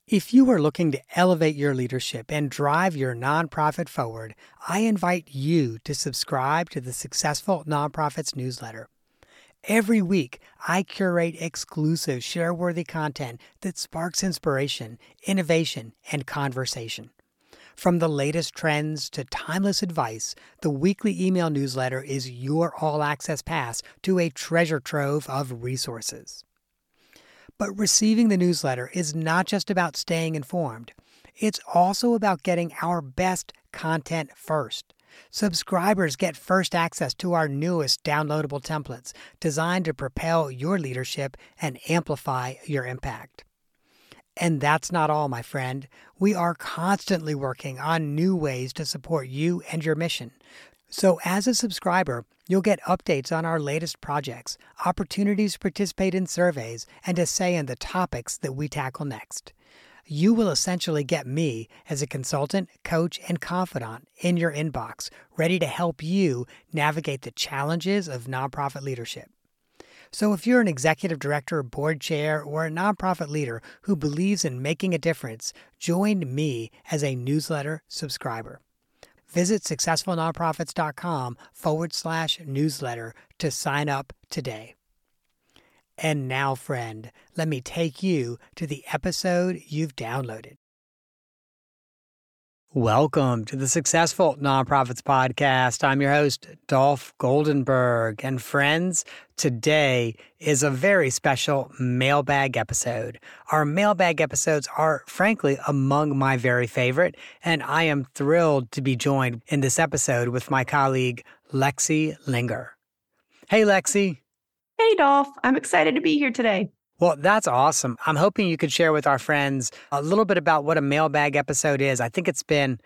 If you are looking to elevate your leadership and drive your nonprofit forward, I invite you to subscribe to the Successful Nonprofits newsletter. Every week, I curate exclusive, share-worthy content that sparks inspiration, innovation, and conversation. From the latest trends to timeless advice, the weekly email newsletter is your all-access pass to a treasure trove of resources. But receiving the newsletter is not just about staying informed. It's also about getting our best content first. Subscribers get first access to our newest downloadable templates designed to propel your leadership and amplify your impact. And that's not all, my friend. We are constantly working on new ways to support you and your mission. So as a subscriber, you'll get updates on our latest projects, opportunities to participate in surveys, and to say in the topics that we tackle next. You will essentially get me as a consultant, coach, and confidant in your inbox, ready to help you navigate the challenges of nonprofit leadership. So if you're an executive director, board chair, or a nonprofit leader who believes in making a difference, join me as a newsletter subscriber. Visit successfulnonprofits.com/newsletter to sign up today. And now, friend, let me take you to the episode you've downloaded. Welcome to the Successful Nonprofits Podcast. I'm your host, Dolph Goldenberg. And friends, today is a very special mailbag episode. Our mailbag episodes are, frankly, among my very favorite, and I am thrilled to be joined in this episode with my colleague, Lexi Linger. Hey, Lexi. Hey, Dolph. I'm excited to be here today. Well, that's awesome. I'm hoping you could share with our friends a little bit about what a mailbag episode is. I think it's been,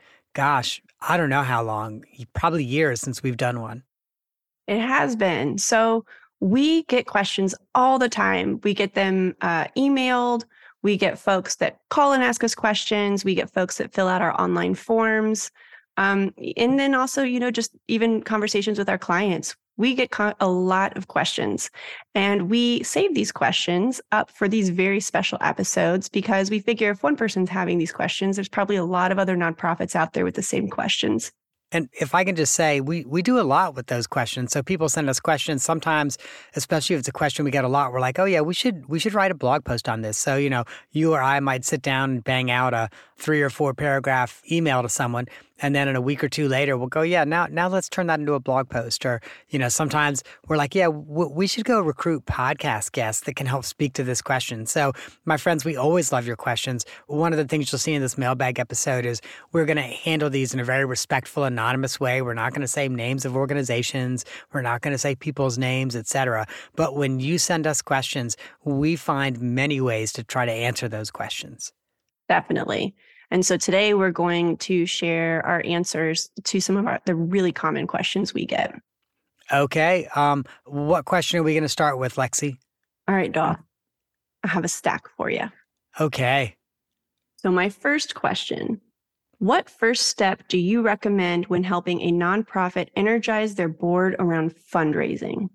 I don't know how long, probably years since we've done one. It has been. So we get questions all the time. We get them emailed. We get folks that call and ask us questions. We get folks that fill out our online forms. And then also, just even conversations with our clients. We get a lot of questions, and we save these questions up for these very special episodes because we figure if one person's having these questions, there's probably a lot of other nonprofits out there with the same questions. And if I can just say, we do a lot with those questions. So people send us questions sometimes, especially if it's a question we get a lot, we're like, oh yeah, we should write a blog post on this. So, you or I might sit down and bang out a 3 or 4 paragraph email to someone. And then in a week or two later, we'll go, yeah, now let's turn that into a blog post. Or, sometimes we're like, yeah, we should go recruit podcast guests that can help speak to this question. So my friends, we always love your questions. One of the things you'll see in this mailbag episode is we're going to handle these in a very respectful, anonymous way. We're not going to say names of organizations. We're not going to say people's names, etc. But when you send us questions, we find many ways to try to answer those questions. Definitely. And so today we're going to share our answers to some of the really common questions we get. Okay. What question are we going to start with, Lexi? All right, Dolph. I have a stack for you. Okay. So my first question, what first step do you recommend when helping a nonprofit energize their board around fundraising?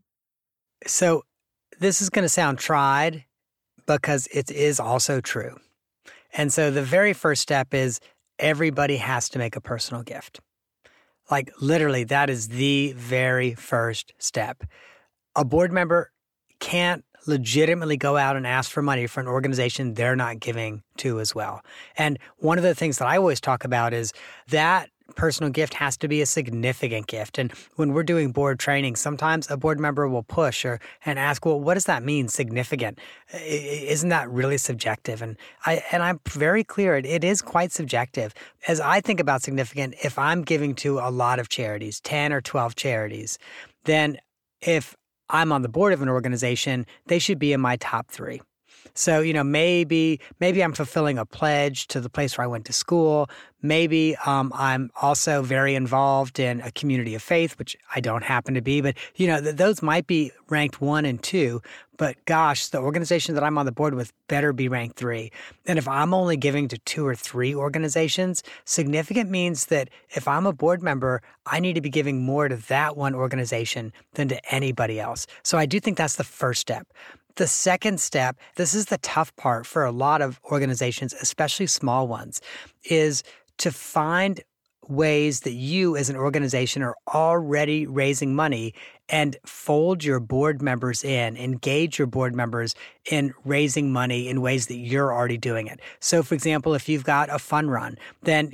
So this is going to sound tried because it is also true. And so the very first step is everybody has to make a personal gift. Like literally, that is the very first step. A board member can't legitimately go out and ask for money for an organization they're not giving to as well. And one of the things that I always talk about is that personal gift has to be a significant gift. And when we're doing board training, sometimes a board member will push and ask, well, what does that mean, significant? Isn't that really subjective? And I'm very clear, it is quite subjective. As I think about significant, if I'm giving to a lot of charities, 10 or 12 charities, then if I'm on the board of an organization, they should be in my top 3. So, maybe I'm fulfilling a pledge to the place where I went to school. Maybe I'm also very involved in a community of faith, which I don't happen to be. But, those might be ranked 1 and 2. But gosh, the organization that I'm on the board with better be ranked 3. And if I'm only giving to 2 or 3 organizations, significant means that if I'm a board member, I need to be giving more to that one organization than to anybody else. So I do think that's the first step. The second step, this is the tough part for a lot of organizations, especially small ones, is to find ways that you as an organization are already raising money and fold your board members in, engage your board members in raising money in ways that you're already doing it. So for example, if you've got a fun run, then,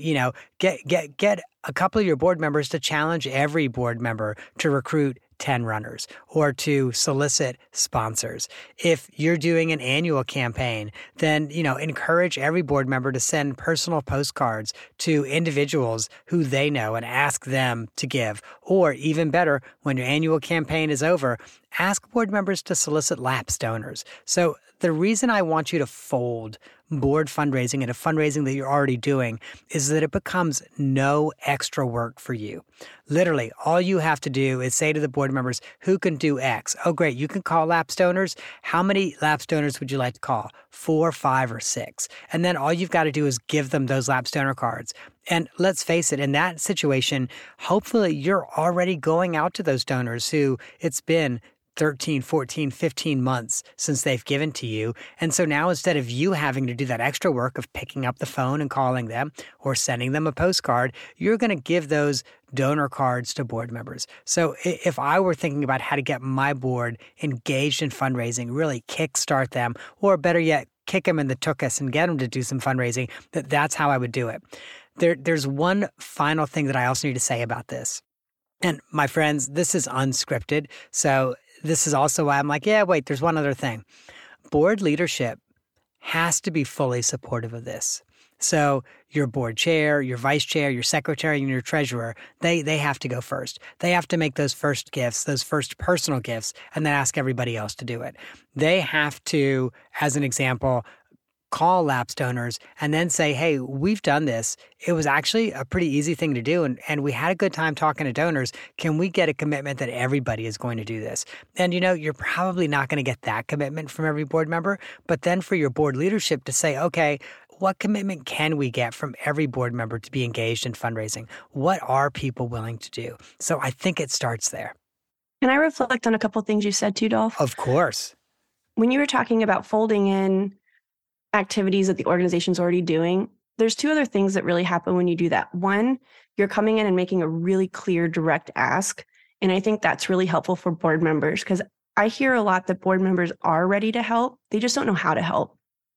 get a couple of your board members to challenge every board member to recruit 10 runners or to solicit sponsors. If you're doing an annual campaign, then, encourage every board member to send personal postcards to individuals who they know and ask them to give. Or even better, when your annual campaign is over, ask board members to solicit lapsed donors. So the reason I want you to fold board fundraising into fundraising that you're already doing is that it becomes no extra work for you. Literally, all you have to do is say to the board members, who can do X? Oh, great. You can call lapsed donors. How many lapsed donors would you like to call? 4, 5, or 6. And then all you've got to do is give them those lapsed donor cards. And let's face it, in that situation, hopefully you're already going out to those donors who it's been 13, 14, 15 months since they've given to you. And so now instead of you having to do that extra work of picking up the phone and calling them or sending them a postcard, you're going to give those donor cards to board members. So if I were thinking about how to get my board engaged in fundraising, really kickstart them, or better yet, kick them in the tuchus and get them to do some fundraising, that's how I would do it. There's one final thing that I also need to say about this. And my friends, this is unscripted. So this is also why I'm like, there's one other thing. Board leadership has to be fully supportive of this. So your board chair, your vice chair, your secretary, and your treasurer, they have to go first. They have to make those first gifts, those first personal gifts, and then ask everybody else to do it. They have to, as an example, call lapsed donors and then say, hey, we've done this. It was actually a pretty easy thing to do. And we had a good time talking to donors. Can we get a commitment that everybody is going to do this? And, you're probably not going to get that commitment from every board member. But then for your board leadership to say, okay, what commitment can we get from every board member to be engaged in fundraising? What are people willing to do? So I think it starts there. Can I reflect on a couple of things you said too, Dolph? Of course. When you were talking about folding in activities that the organization's already doing, there's two other things that really happen when you do that. One, you're coming in and making a really clear, direct ask. And I think that's really helpful for board members because I hear a lot that board members are ready to help. They just don't know how to help.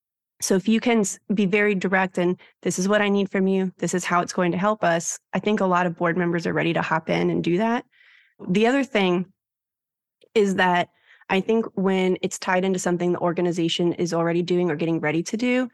So if you can be very direct and this is what I need from you, this is how it's going to help us, I think a lot of board members are ready to hop in and do that. The other thing is that I think when it's tied into something the organization is already doing or getting ready to do,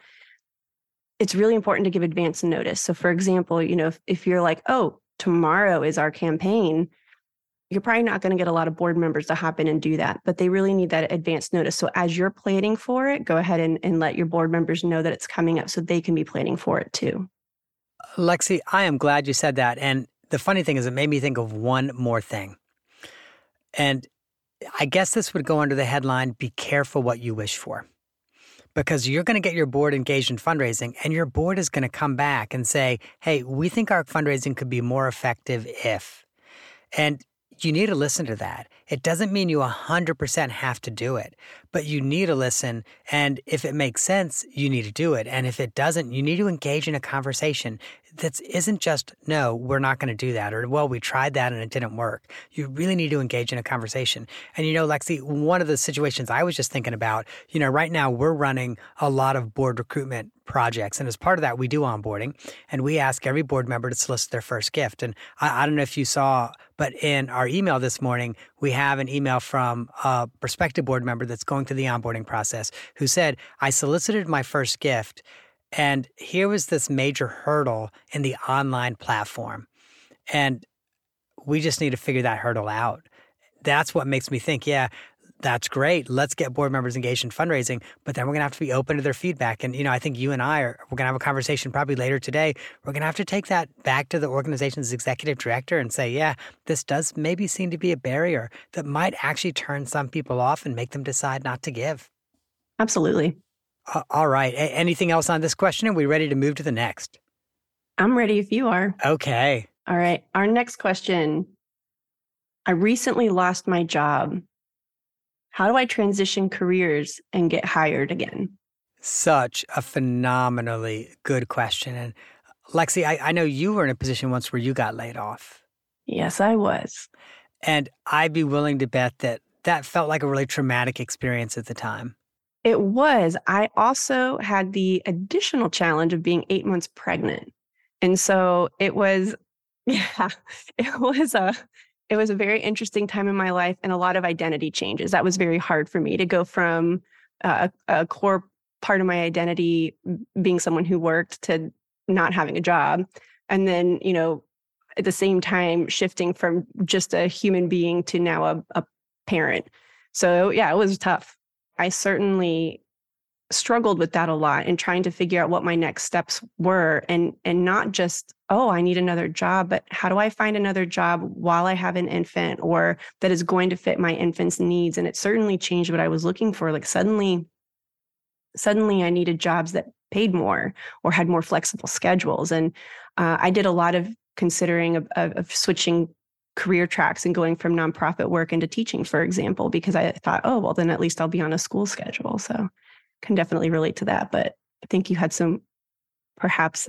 it's really important to give advance notice. So for example, if you're like, oh, tomorrow is our campaign, you're probably not going to get a lot of board members to hop in and do that, but they really need that advance notice. So as you're planning for it, go ahead and let your board members know that it's coming up so they can be planning for it too. Lexi, I am glad you said that. And the funny thing is it made me think of one more thing. And I guess this would go under the headline, be careful what you wish for. Because you're going to get your board engaged in fundraising and your board is going to come back and say, hey, we think our fundraising could be more effective if. And you need to listen to that. It doesn't mean you 100% have to do it, but you need to listen. And if it makes sense, you need to do it. And if it doesn't, you need to engage in a conversation that isn't just, no, we're not going to do that. Or, well, we tried that and it didn't work. You really need to engage in a conversation. And, Lexi, one of the situations I was just thinking about, right now we're running a lot of board recruitment projects. And as part of that, we do onboarding and we ask every board member to solicit their first gift. And I don't know if you saw, but in our email this morning, we have an email from a prospective board member that's going through the onboarding process who said, I solicited my first gift and here was this major hurdle in the online platform. And we just need to figure that hurdle out. That's what makes me think, that's great. Let's get board members engaged in fundraising, but then we're going to have to be open to their feedback. And, I think you and we're going to have a conversation probably later today. We're going to have to take that back to the organization's executive director and say, this does maybe seem to be a barrier that might actually turn some people off and make them decide not to give. Absolutely. All right. Anything else on this question? Are we ready to move to the next? I'm ready if you are. Okay. All right. Our next question. I recently lost my job. How do I transition careers and get hired again? Such a phenomenally good question. And Lexi, I know you were in a position once where you got laid off. Yes, I was. And I'd be willing to bet that that felt like a really traumatic experience at the time. It was. I also had the additional challenge of being 8 months pregnant. And so it was, yeah, it was a it was a very interesting time in my life and a lot of identity changes. That was very hard for me to go from a core part of my identity being someone who worked to not having a job. And then, at the same time, shifting from just a human being to now a parent. So, yeah, it was tough. I certainly struggled with that a lot and trying to figure out what my next steps were and not just, oh, I need another job, but how do I find another job while I have an infant or that is going to fit my infant's needs? And it certainly changed what I was looking for. Like suddenly I needed jobs that paid more or had more flexible schedules. And I did a lot of considering of switching career tracks and going from nonprofit work into teaching, for example, because I thought, oh, well, then at least I'll be on a school schedule. So can definitely relate to that. But I think you had some perhaps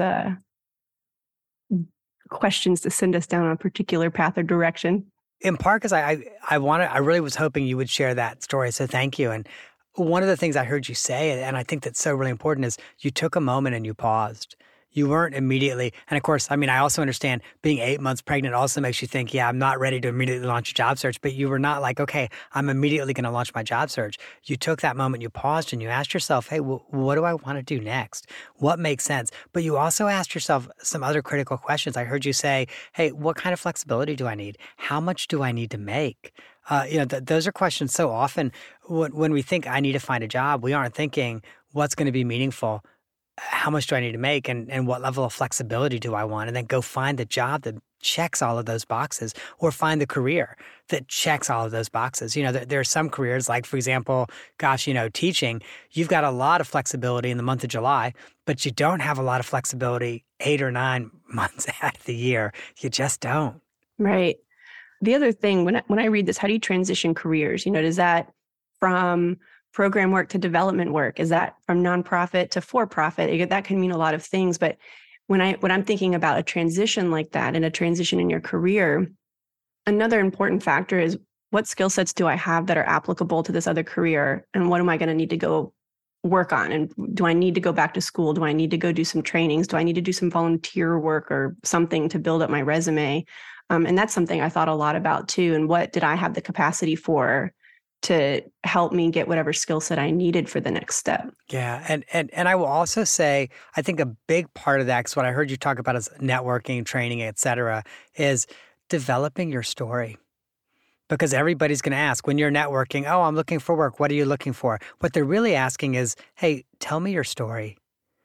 questions to send us down a particular path or direction. In part because I really was hoping you would share that story. So thank you. And one of the things I heard you say, and I think that's so really important, is you took a moment and you paused. You weren't immediately, and of course, I also understand being 8 months pregnant also makes you think, yeah, I'm not ready to immediately launch a job search, but you were not like, okay, I'm immediately going to launch my job search. You took that moment, you paused and you asked yourself, hey, what do I want to do next? What makes sense? But you also asked yourself some other critical questions. I heard you say, hey, what kind of flexibility do I need? How much do I need to make? Those are questions so often when we think I need to find a job, we aren't thinking what's going to be meaningful. How much do I need to make and what level of flexibility do I want? And then go find the job that checks all of those boxes or find the career that checks all of those boxes. There are some careers like, for example, teaching, you've got a lot of flexibility in the month of July, but you don't have a lot of flexibility 8 or 9 months out of the year. You just don't. Right. The other thing, when I read this, how do you transition careers? Does that from program work to development work? Is that from nonprofit to for-profit? That can mean a lot of things. But when I'm thinking about a transition like that and a transition in your career, another important factor is what skill sets do I have that are applicable to this other career? And what am I going to need to go work on? And do I need to go back to school? Do I need to go do some trainings? Do I need to do some volunteer work or something to build up my resume? And that's something I thought a lot about too. And what did I have the capacity for to help me get whatever skill set I needed for the next step? Yeah. And I will also say, I think a big part of that, because what I heard you talk about is networking, training, et cetera, is developing your story. Because everybody's going to ask when you're networking, oh, I'm looking for work. What are you looking for? What they're really asking is, hey, tell me your story.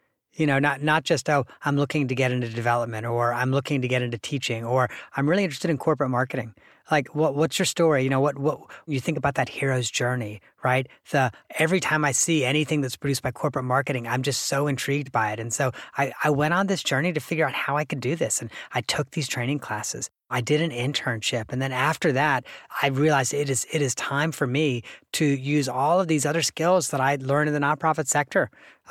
Not just, oh, I'm looking to get into development or I'm looking to get into teaching or I'm really interested in corporate marketing. Like, what's your story? What you think about that hero's journey, right? Every time I see anything that's produced by corporate marketing, I'm just so intrigued by it. And so I went on this journey to figure out how I could do this. And I took these training classes. I did an internship. And then after that, I realized it is time for me to use all of these other skills that I learned in the nonprofit sector.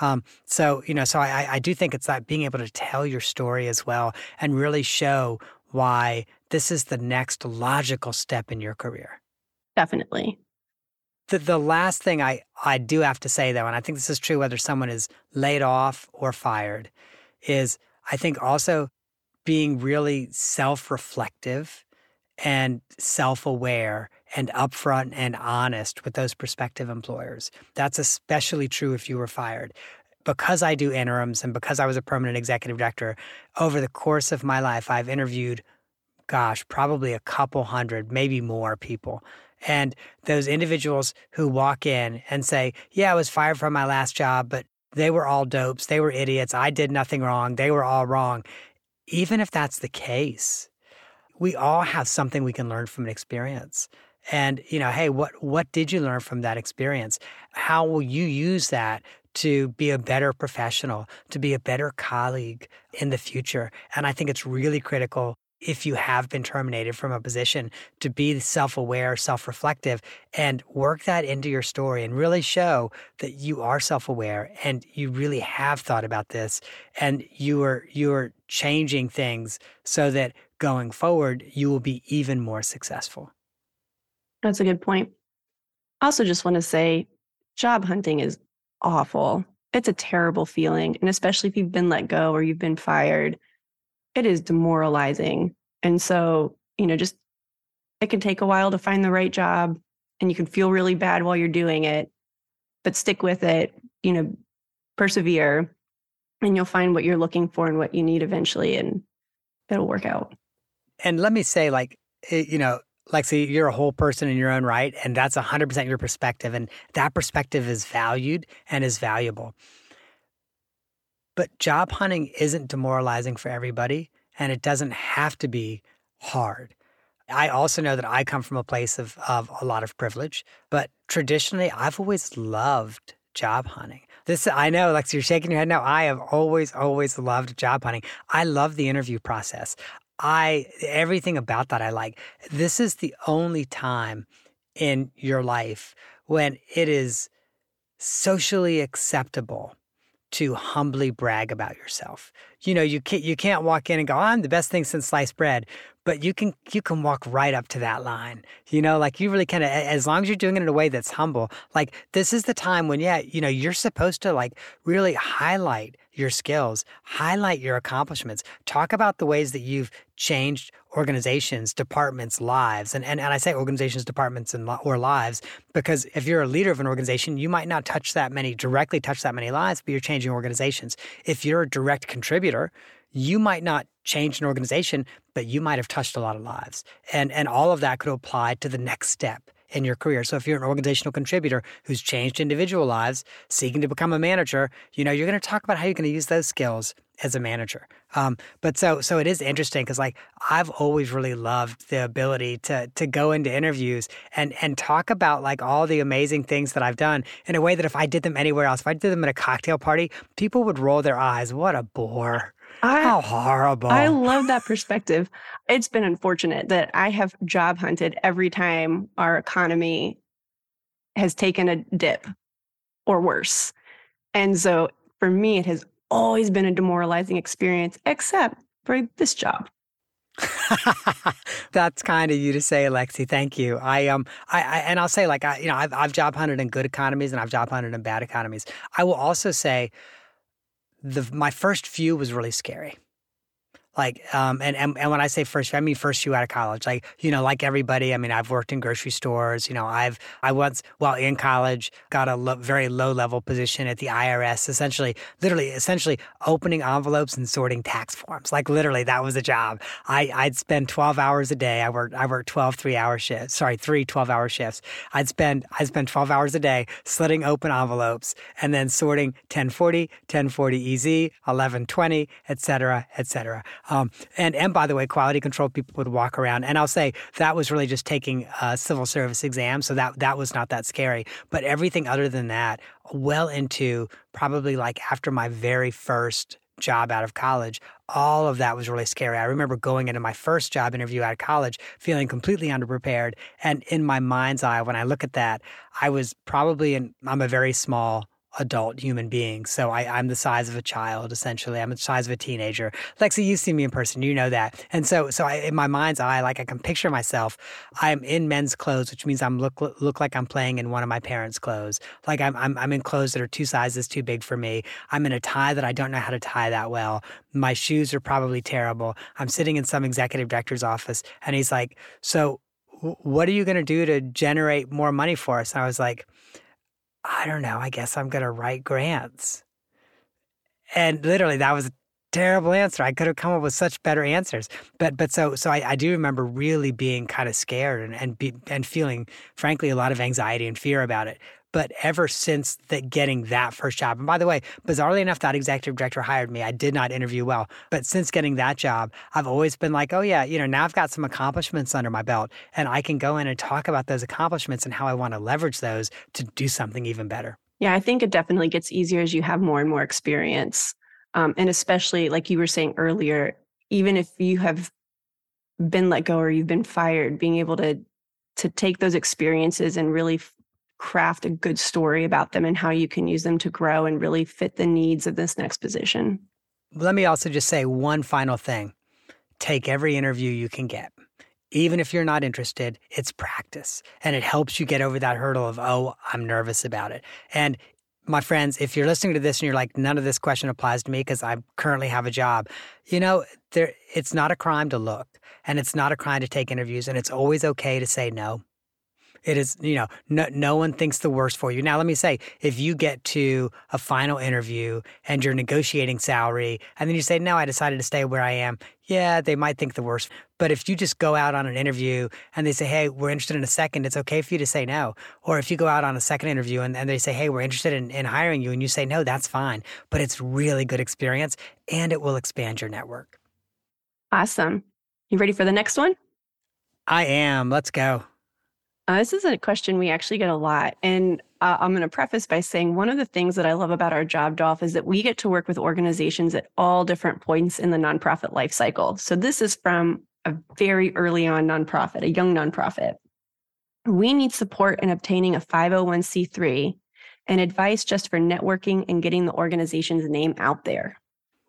So I do think it's that being able to tell your story as well and really show why this is the next logical step in your career. Definitely. The last thing I do have to say, though, and I think this is true whether someone is laid off or fired, is I think also being really self-reflective and self-aware and upfront and honest with those prospective employers. That's especially true if you were fired. Because I do interims and because I was a permanent executive director, over the course of my life, I've interviewed, probably a couple hundred, maybe more people. And those individuals who walk in and say, yeah, I was fired from my last job, but they were all dopes. They were idiots. I did nothing wrong. They were all wrong. Even if that's the case, we all have something we can learn from an experience. And, hey, what did you learn from that experience? How will you use that to be a better professional, to be a better colleague in the future? And I think it's really critical if you have been terminated from a position, to be self-aware, self-reflective, and work that into your story and really show that you are self-aware and you really have thought about this and you're changing things so that going forward you will be even more successful. That's a good point. I also just want to say job hunting is awful. It's a terrible feeling. And especially if you've been let go or you've been fired, it is demoralizing. And so, just it can take a while to find the right job and you can feel really bad while you're doing it, but stick with it, persevere, and you'll find what you're looking for and what you need eventually, and it'll work out. And let me say, Lexi, you're a whole person in your own right, and that's 100% your perspective, and that perspective is valued and is valuable. But job hunting isn't demoralizing for everybody, and it doesn't have to be hard. I also know that I come from a place of a lot of privilege, but traditionally, I've always loved job hunting. I know, Lexi, you're shaking your head now. I have always loved job hunting. I love the interview process. Everything about that I like. This is the only time in your life when it is socially acceptable to humbly brag about yourself. You can't walk in and go, I'm the best thing since sliced bread, but you can walk right up to that line. You really kind of, as long as you're doing it in a way that's humble, this is the time when, you're supposed to really highlight your skills, highlight your accomplishments, talk about the ways that you've changed organizations, departments, lives. And I say organizations, departments, or lives, because if you're a leader of an organization, you might not directly touch that many lives, but you're changing organizations. If you're a direct contributor, you might not change an organization, but you might have touched a lot of lives. And all of that could apply to the next step in your career. So if you're an organizational contributor who's changed individual lives, seeking to become a manager, you're going to talk about how you're going to use those skills as a manager. But so it is interesting because I've always really loved the ability to go into interviews and talk about all the amazing things that I've done in a way that if I did them anywhere else, if I did them at a cocktail party, people would roll their eyes. What a bore. How horrible. I love that perspective. It's been unfortunate that I have job hunted every time our economy has taken a dip or worse. And so for me, it has always been a demoralizing experience, except for this job. That's kind of you to say, Lexi. Thank you. And I'll say I've job hunted in good economies and I've job hunted in bad economies. I will also say my first few was really scary. And when I say first few, I mean first few out of college. Like everybody, I've worked in grocery stores. I once, while in college, got a very low level position at the IRS, essentially opening envelopes and sorting tax forms. Literally, that was a job. I'd spend 12 hours a day. I worked 12 3-hour shifts. Sorry, 3 12-hour shifts. I'd spend 12 hours a day slitting open envelopes and then sorting 1040, 1040 EZ, 1120, et cetera, et cetera. And by the way, quality control people would walk around. And I'll say that was really just taking a civil service exam. So that was not that scary. But everything other than that, well into probably after my very first job out of college, all of that was really scary. I remember going into my first job interview out of college feeling completely underprepared. And in my mind's eye, when I look at that, I was I'm a very small adult human being. So I'm the size of a child, essentially. I'm the size of a teenager. Lexi, you've seen me in person. You know that. And so in my mind's eye, I can picture myself. I'm in men's clothes, which means I'm look like I'm playing in one of my parents' clothes. I'm in clothes that are 2 sizes too big for me. I'm in a tie that I don't know how to tie that well. My shoes are probably terrible. I'm sitting in some executive director's office, and he's like, "So what are you going to do to generate more money for us?" And I was like, I don't know. I guess I'm going to write grants. And literally, that was a terrible answer. I could have come up with such better answers. But so I do remember really being kind of scared and feeling, frankly, a lot of anxiety and fear about it. But ever since getting that first job, and by the way, bizarrely enough, that executive director hired me. I did not interview well. But since getting that job, I've always been like, oh yeah, now I've got some accomplishments under my belt and I can go in and talk about those accomplishments and how I want to leverage those to do something even better. Yeah, I think it definitely gets easier as you have more and more experience. And especially like you were saying earlier, even if you have been let go or you've been fired, being able to take those experiences and really craft a good story about them and how you can use them to grow and really fit the needs of this next position. Let me also just say one final thing. Take every interview you can get. Even if you're not interested, it's practice. And it helps you get over that hurdle of, oh, I'm nervous about it. And my friends, if you're listening to this and you're like, none of this question applies to me because I currently have a job, it's not a crime to look, and it's not a crime to take interviews, and it's always okay to say no. It is, no one thinks the worst for you. Now, let me say, if you get to a final interview and you're negotiating salary, and then you say, no, I decided to stay where I am, yeah, they might think the worst. But if you just go out on an interview and they say, hey, we're interested in a second, it's okay for you to say no. Or if you go out on a second interview and they say, hey, we're interested in hiring you, and you say no, that's fine. But it's really good experience, and it will expand your network. Awesome. You ready for the next one? I am. Let's go. This is a question we actually get a lot. And I'm going to preface by saying one of the things that I love about our job, Dolph, is that we get to work with organizations at all different points in the nonprofit life cycle. So this is from a very early on nonprofit, a young nonprofit. We need support in obtaining a 501c3 and advice just for networking and getting the organization's name out there.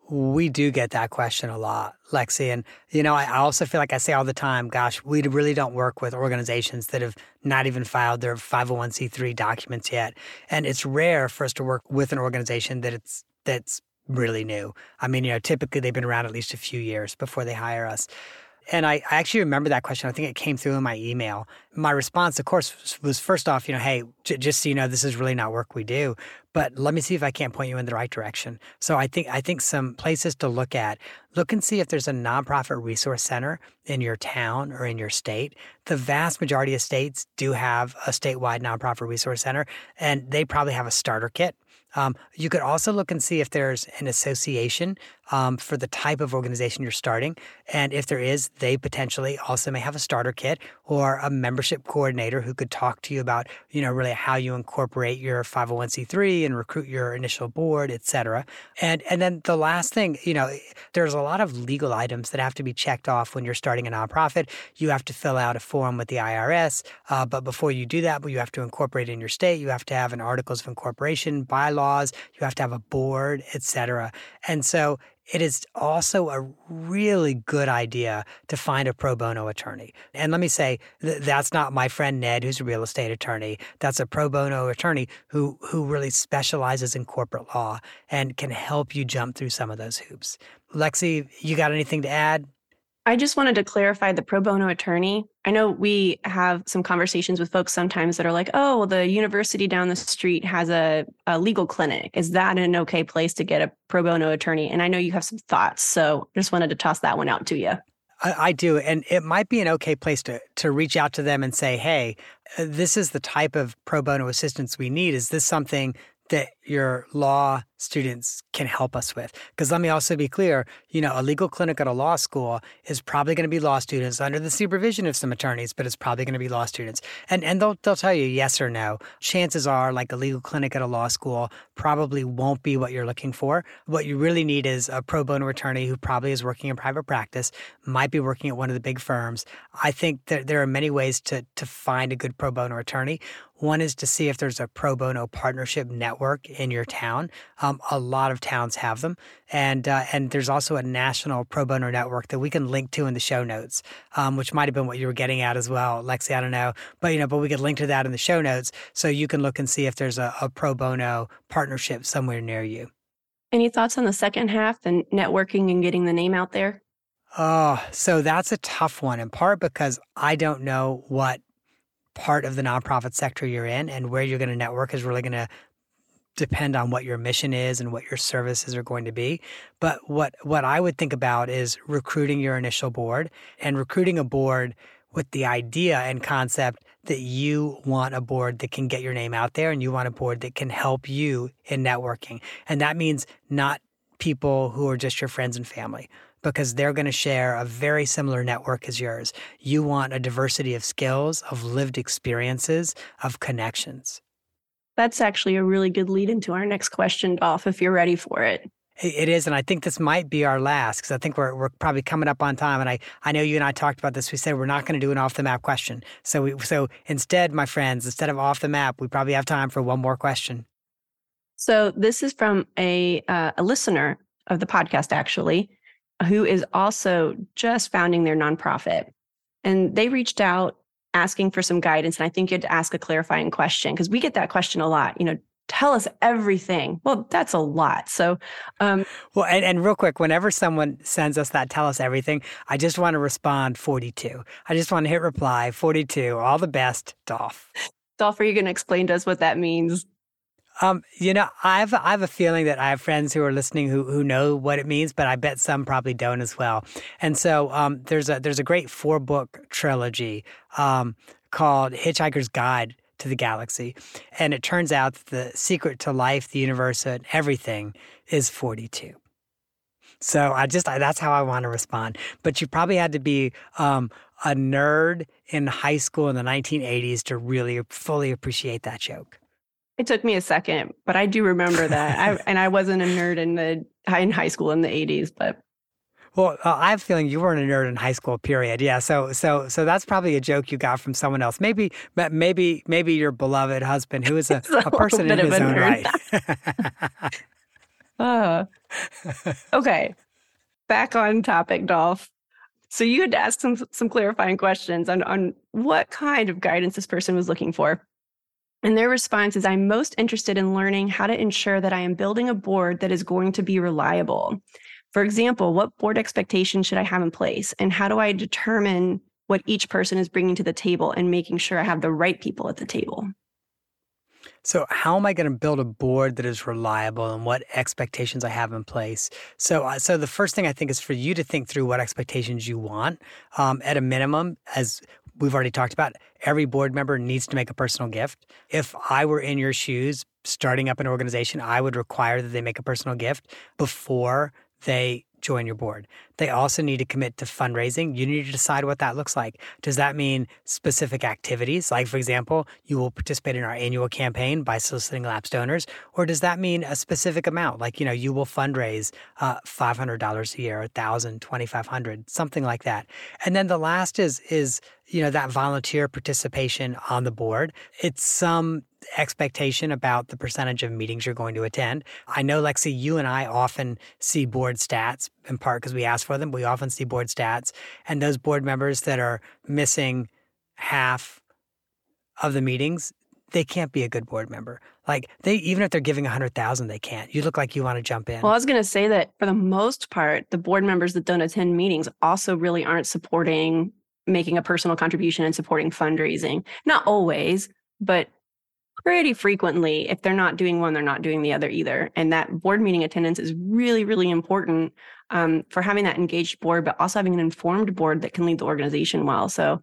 We do get that question a lot, Lexi. And, I also feel like I say all the time, gosh, we really don't work with organizations that have not even filed their 501c3 documents yet. And it's rare for us to work with an organization that's really new. I mean, typically they've been around at least a few years before they hire us. And I actually remember that question. I think it came through in my email. My response, of course, was first off, hey, just so you know, this is really not work we do. But let me see if I can't point you in the right direction. So I think some places to look and see if there's a nonprofit resource center in your town or in your state. The vast majority of states do have a statewide nonprofit resource center, and they probably have a starter kit. You could also look and see if there's an association for the type of organization you're starting. And if there is, they potentially also may have a starter kit or a membership coordinator who could talk to you about, really how you incorporate your 501c3 and recruit your initial board, et cetera. And then the last thing, there's a lot of legal items that have to be checked off when you're starting a nonprofit. You have to fill out a form with the IRS. But before you do that, you have to incorporate in your state. You have to have an Articles of Incorporation, bylaws. You have to have a board, et cetera. And so it is also a really good idea to find a pro bono attorney. And let me say, that's not my friend Ned, who's a real estate attorney. That's a pro bono attorney who really specializes in corporate law and can help you jump through some of those hoops. Lexi, you got anything to add? I just wanted to clarify the pro bono attorney. I know we have some conversations with folks sometimes that are like, oh, well, the university down the street has a legal clinic. Is that an okay place to get a pro bono attorney? And I know you have some thoughts, so just wanted to toss that one out to you. I do. And it might be an okay place to reach out to them and say, hey, this is the type of pro bono assistance we need. Is this something that your law students can help us with? Because let me also be clear, a legal clinic at a law school is probably going to be law students under the supervision of some attorneys, but it's probably going to be law students. And they'll tell you yes or no. Chances are, like a legal clinic at a law school probably won't be what you're looking for. What you really need is a pro bono attorney who probably is working in private practice, might be working at one of the big firms. I think that there are many ways to find a good pro bono attorney. One is to see if there's a pro bono partnership network in your town. A lot of towns have them. And there's also a national pro bono network that we can link to in the show notes, which might have been what you were getting at as well, Lexi, I don't know. But we could link to that in the show notes so you can look and see if there's a pro bono partnership somewhere near you. Any thoughts on the second half, the networking and getting the name out there? Oh, so that's a tough one, in part because I don't know what part of the nonprofit sector you're in, and where you're going to network is really going to depend on what your mission is and what your services are going to be. But what I would think about is recruiting your initial board, and recruiting a board with the idea and concept that you want a board that can get your name out there, and you want a board that can help you in networking. And that means not people who are just your friends and family, because they're going to share a very similar network as yours. You want a diversity of skills, of lived experiences, of connections. That's actually a really good lead into our next question, Dolph, if you're ready for it. It is, and I think this might be our last because I think we're probably coming up on time. And I know you and I talked about this. We said we're not going to do an off the map question. So instead, my friends, instead of off the map, we probably have time for one more question. So this is from a listener of the podcast, actually, who is also just founding their nonprofit, and they reached out asking for some guidance. And I think you had to ask a clarifying question because we get that question a lot. Tell us everything. Well, that's a lot. So, well, and real quick, whenever someone sends us that, tell us everything, I just want to respond 42. I just want to hit reply 42. All the best, Dolph. Dolph, are you going to explain to us what that means? I have a feeling that I have friends who are listening who know what it means, but I bet some probably don't as well. And so there's a great 4-book trilogy called Hitchhiker's Guide to the Galaxy. And it turns out that the secret to life, the universe, and everything is 42. So that's how I want to respond. But you probably had to be a nerd in high school in the 1980s to really fully appreciate that joke. It took me a second, but I do remember that. I wasn't a nerd in high school in the 80s, but. Well, I have a feeling you weren't a nerd in high school, period. Yeah, so that's probably a joke you got from someone else. Maybe your beloved husband, who is a person in his own right. Okay, back on topic, Dolph. So you had to ask some clarifying questions on what kind of guidance this person was looking for. And their response is, I'm most interested in learning how to ensure that I am building a board that is going to be reliable. For example, what board expectations should I have in place? And how do I determine what each person is bringing to the table and making sure I have the right people at the table? So how am I going to build a board that is reliable and what expectations I have in place? So the first thing I think is for you to think through what expectations you want. At a minimum, as we've already talked about, every board member needs to make a personal gift. If I were in your shoes starting up an organization, I would require that they make a personal gift before they join your board. They also need to commit to fundraising. You need to decide what that looks like. Does that mean specific activities? Like, for example, you will participate in our annual campaign by soliciting lapsed donors. Or does that mean a specific amount? Like, you will fundraise $500 a year, $1,000, $2,500, something like that. And then the last is that volunteer participation on the board. It's some expectation about the percentage of meetings you're going to attend. I know, Lexi, you and I often see board stats, in part because we ask for them. We often see board stats, and those board members that are missing half of the meetings, they can't be a good board member. Like, even if they're giving 100,000, they can't. You look like you want to jump in. Well, I was going to say that for the most part, the board members that don't attend meetings also really aren't supporting making a personal contribution and supporting fundraising. Not always, but pretty frequently. If they're not doing one, they're not doing the other either. And that board meeting attendance is really, really important for having that engaged board, but also having an informed board that can lead the organization well. So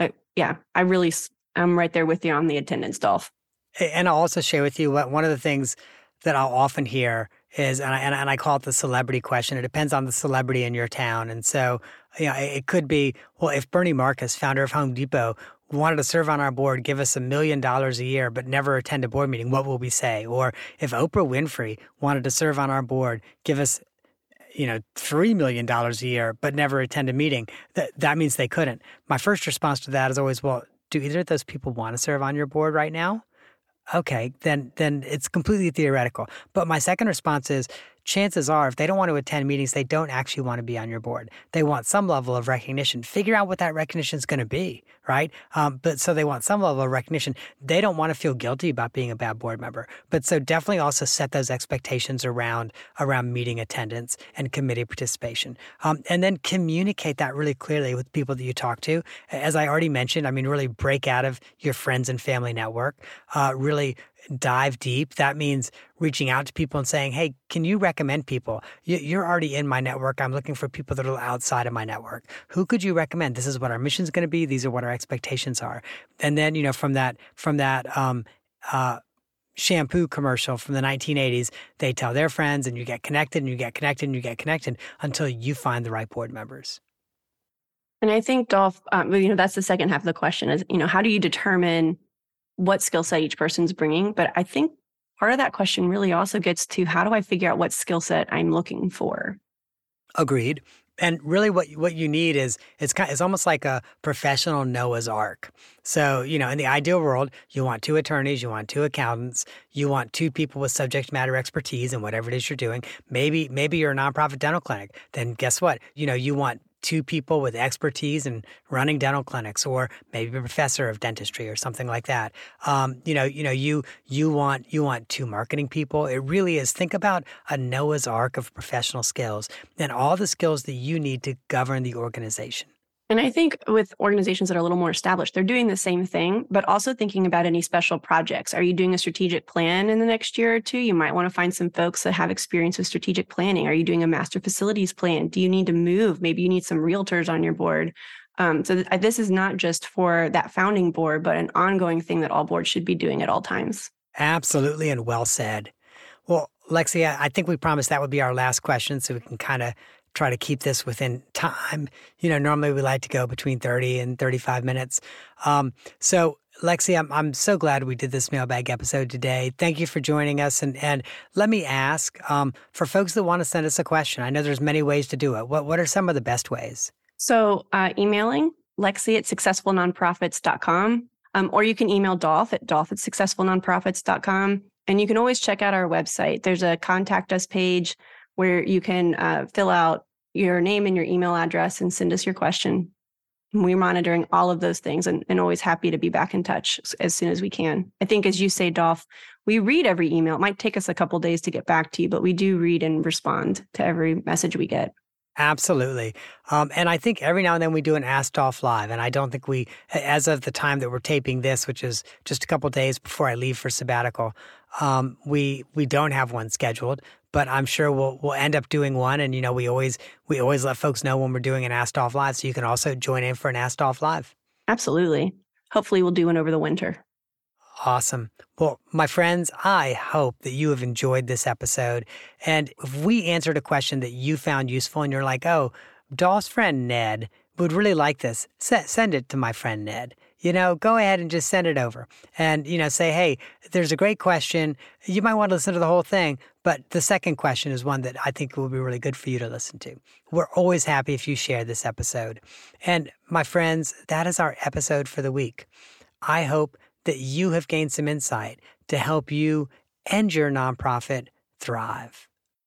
I'm right there with you on the attendance, Dolph. And I'll also share with you one of the things that I'll often hear is, and I call it the celebrity question. It depends on the celebrity in your town. And so, it could be, well, if Bernie Marcus, founder of Home Depot, wanted to serve on our board, give us $1 million a year, but never attend a board meeting, what will we say? Or if Oprah Winfrey wanted to serve on our board, give us, $3 million a year, but never attend a meeting, that means they couldn't. My first response to that is always, well, do either of those people want to serve on your board right now? Okay, then it's completely theoretical. But my second response is, chances are, if they don't want to attend meetings, they don't actually want to be on your board. They want some level of recognition. Figure out what that recognition is going to be, right? But so they want some level of recognition. They don't want to feel guilty about being a bad board member. But so definitely also set those expectations around meeting attendance and committee participation. And then communicate that really clearly with people that you talk to. As I already mentioned, really break out of your friends and family network. Really dive deep. That means reaching out to people and saying, hey, can you recommend people? You're already in my network. I'm looking for people that are outside of my network. Who could you recommend? This is what our mission is going to be. These are what our expectations are. And then, from that shampoo commercial from the 1980s, they tell their friends, and you get connected and you get connected and you get connected until you find the right board members. And I think, Dolph, that's the second half of the question is, how do you determine what skill set each person's bringing? But I think part of that question really also gets to how do I figure out what skill set I'm looking for? Agreed. And really what you need is it's almost like a professional Noah's Ark. So, in the ideal world, you want 2 attorneys, you want 2 accountants, you want 2 people with subject matter expertise in whatever it is you're doing. Maybe you're a nonprofit dental clinic. Then guess what? You want 2 people with expertise in running dental clinics, or maybe a professor of dentistry or something like that. You want 2 marketing people. It really is. Think about a Noah's Ark of professional skills and all the skills that you need to govern the organization. And I think with organizations that are a little more established, they're doing the same thing, but also thinking about any special projects. Are you doing a strategic plan in the next year or 2? You might want to find some folks that have experience with strategic planning. Are you doing a master facilities plan? Do you need to move? Maybe you need some realtors on your board. This is not just for that founding board, but an ongoing thing that all boards should be doing at all times. Absolutely, and well said. Well, Lexi, I think we promised that would be our last question, so we can kind of try to keep this within time. Normally we like to go between 30 and 35 minutes. So Lexi, I'm so glad we did this mailbag episode today. Thank you for joining us. And let me ask, for folks that want to send us a question, I know there's many ways to do it. What are some of the best ways? So emailing Lexi at successfulnonprofits.com, or you can email Dolph at successfulnonprofits.com. And you can always check out our website. There's a contact us page where you can fill out your name and your email address and send us your question. We're monitoring all of those things and always happy to be back in touch as soon as we can. I think, as you say, Dolph, we read every email. It might take us a couple of days to get back to you, but we do read and respond to every message we get. Absolutely. And I think every now and then we do an Ask Dolph Live. And I don't think we, as of the time that we're taping this, which is just a couple of days before I leave for sabbatical, we don't have one scheduled. But I'm sure we'll end up doing one. And, we always let folks know when we're doing an Ask Dolph Live. So you can also join in for an Ask Dolph Live. Absolutely. Hopefully we'll do one over the winter. Awesome. Well, my friends, I hope that you have enjoyed this episode. And if we answered a question that you found useful and you're like, oh, Dolph's friend Ned would really like this, send it to my friend Ned. Go ahead and just send it over and, say, hey, there's a great question. You might want to listen to the whole thing. But the second question is one that I think will be really good for you to listen to. We're always happy if you share this episode. And my friends, that is our episode for the week. I hope that you have gained some insight to help you and your nonprofit thrive.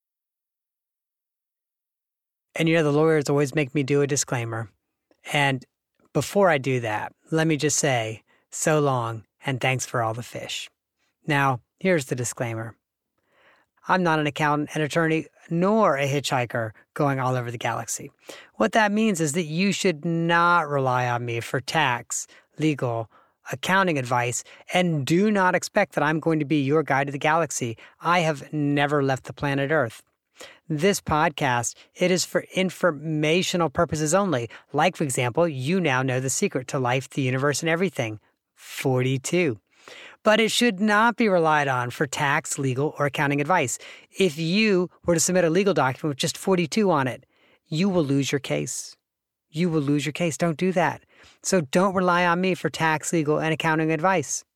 And the lawyers always make me do a disclaimer. And before I do that, let me just say, so long and thanks for all the fish. Now, here's the disclaimer. I'm not an accountant, an attorney, nor a hitchhiker going all over the galaxy. What that means is that you should not rely on me for tax, legal, accounting advice, and do not expect that I'm going to be your guide to the galaxy. I have never left the planet Earth. This podcast, it is for informational purposes only. Like, for example, you now know the secret to life, the universe, and everything. 42. But it should not be relied on for tax, legal, or accounting advice. If you were to submit a legal document with just 42 on it, you will lose your case. You will lose your case. Don't do that. So don't rely on me for tax, legal, and accounting advice.